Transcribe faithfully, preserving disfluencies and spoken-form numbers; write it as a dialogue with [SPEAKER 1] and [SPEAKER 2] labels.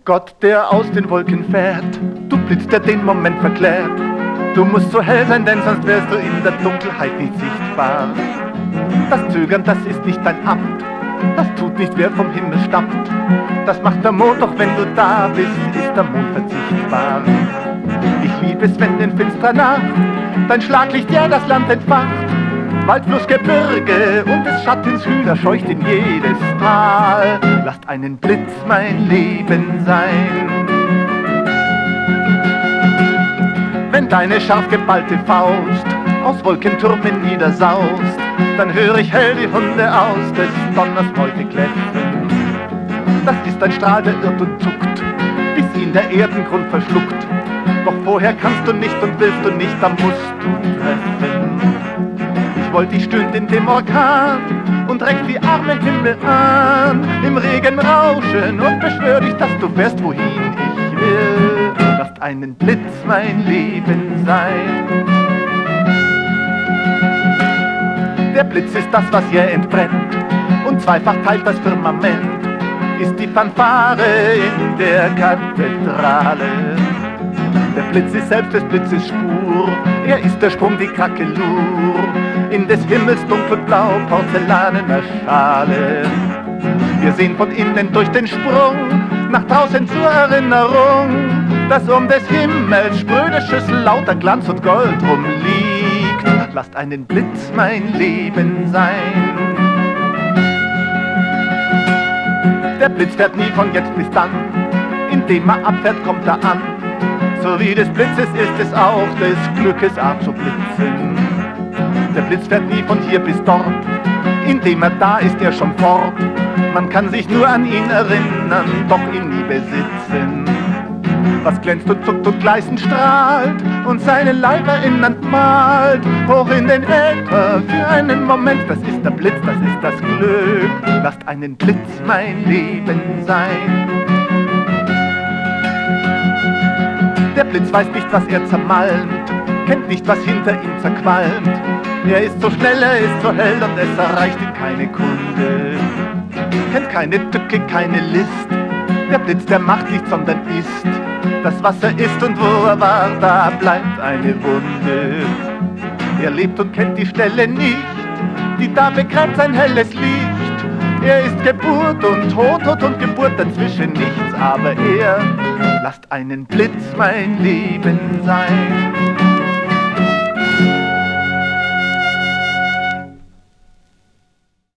[SPEAKER 1] Gott, der aus den Wolken fährt, du Blitz, der den Moment verklärt. Du musst so hell sein, denn sonst wärst du in der Dunkelheit nicht sichtbar. Das Zögern, das ist nicht dein Amt, das tut nicht, wer vom Himmel stammt. Das macht der Mond, doch wenn du da bist, ist der Mond verzichtbar. Ich lieb es, wenn in finsterer Nacht dein Schlaglicht ja das Land entfacht. Wald, Fluss, Gebirge und des Schattens Hühner scheucht in jedes Tal. Lasst einen Blitz mein Leben sein. Wenn deine scharf geballte Faust aus Wolkentürmen niedersaust, dann höre ich hell die Hunde aus des Donners Meute kläffen. Das ist ein Strahl, der irrt und zuckt, bis ihn der Erdengrund verschluckt. Doch vorher kannst du nicht und willst du nicht, dann musst du treffen. Ich wollt, ich stünd in dem Orkan und reck die Arme Himmel an, im Regen rauschen und beschwör dich, dass du fährst, wohin ich will. Lasst einen Blitz mein Leben sein. Der Blitz ist das, was hier entbrennt, und zweifach teilt das Firmament, ist die Fanfare in der Kathedrale. Der Blitz ist selbst des Blitzes Spur, er ist der Sprung, die Krakelur, in des Himmels dunkelblau porzellanener Schale. Wir sehen von innen durch den Sprung nach draußen zur Erinnerung, dass um des Himmels spröde Schüssel lauter Glanz und Gold rumliegt. Lasst einen Blitz mein Leben sein. Der Blitz fährt nie von jetzt bis dann, indem er abfährt, kommt er an. So wie des Blitzes ist es auch des Glückes Art zu blitzen. Der Blitz fährt nie von hier bis dort, indem er da ist, er schon fort. Man kann sich nur an ihn erinnern, doch ihn nie besitzen. Was glänzt und zuckt und gleißend strahlt und seinen Leib erinnernd malt, hoch in den Äther für einen Moment, das ist der Blitz, das ist das Glück. Lasst einen Blitz mein Leben sein. Der Blitz weiß nicht, was er zermalmt, kennt nicht, was hinter ihm zerqualmt. Er ist so schnell, er ist so hell und es erreicht ihn keine Kunde. Kennt keine Tücke, keine List. Der Blitz, der macht nichts, sondern ist. Das, was er ist und wo er war, da bleibt eine Wunde. Er lebt und kennt die Stelle nicht, die da begrenzt ein helles Licht. Er ist Geburt und Tod, Tod und Geburt, dazwischen nichts, aber er lasst einen Blitz mein Leben sein.